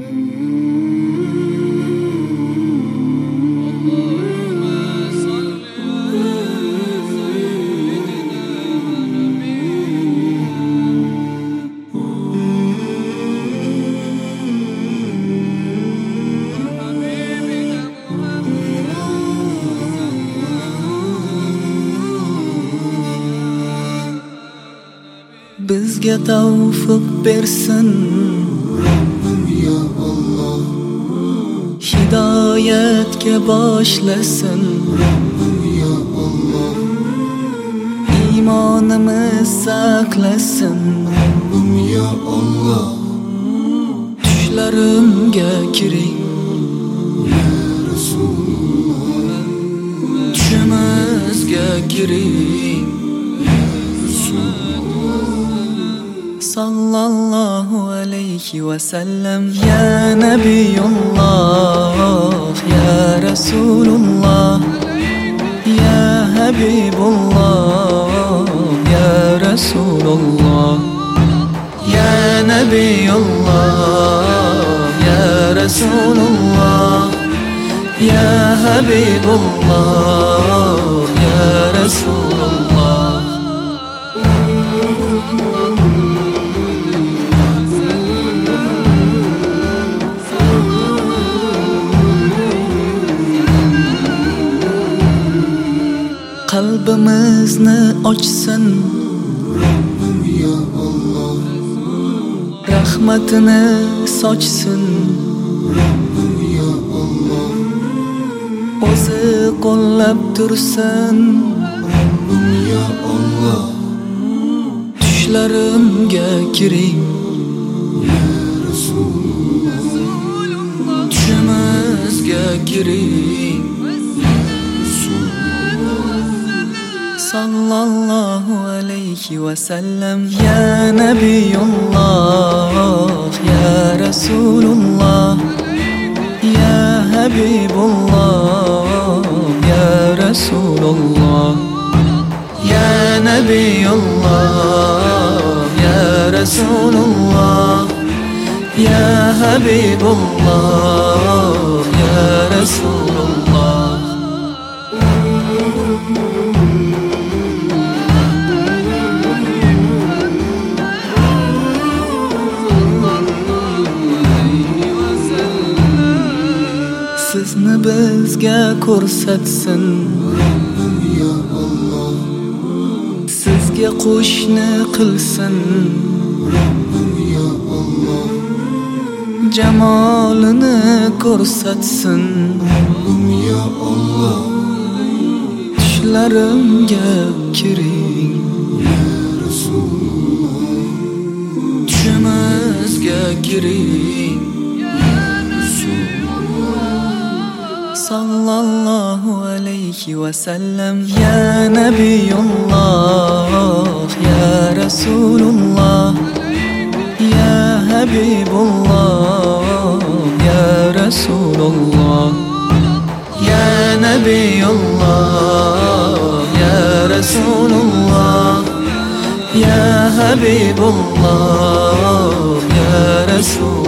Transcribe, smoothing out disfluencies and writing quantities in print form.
Bizga tavfiq bersin Rabbim ya Allah, hidoyatga boshlasin. Rabbim ya Allah, Iymonimiz saqlasin. Rabbim ya Allah, Tushlarimga kiring ya Rasulullah, tushimizga kiring. Sallallahu alayhi wa sallam. Ya Nabiyullah, ya Rasulullah, ya Habibullah, ya Rasulullah, ya Nabiyullah, ya Rasulullah, ya Habibullah, ya Rasulullah. Qalbimizni ochsin Rabbim ya Allah, rahmatini sochsin. Rabbim ya Allah, O'zi qo'llab tursin. Rabbim ya Allah, Tushlarimga kiring ya Rasulullah, tushimizga kiring. Sallallahu alayhi wa sallam. Ya Nabiyullah, ya Rasulullah, ya Habibullah, ya Rasulullah, ya Nabiyullah, ya Rasulullah, ya Habibullah, ya Rasulullah. Sizni bizga ko'rsatsin. Rabbim ya Allah, Sizga qo'shni qilsin. Rabbim ya Allah, Jamolini ko'rsatsin. Rabbim ya Allah, Tushlarimga kiring ya Rasulullah, tushimizga kiring. Sallallahu alayhi wa sallam. Ya Nabiyullah, ya Rasulullah, ya Habibullah, ya Rasulullah, ya Nabiyullah, ya Rasulullah, ya Habibullah, ya Rasulullah.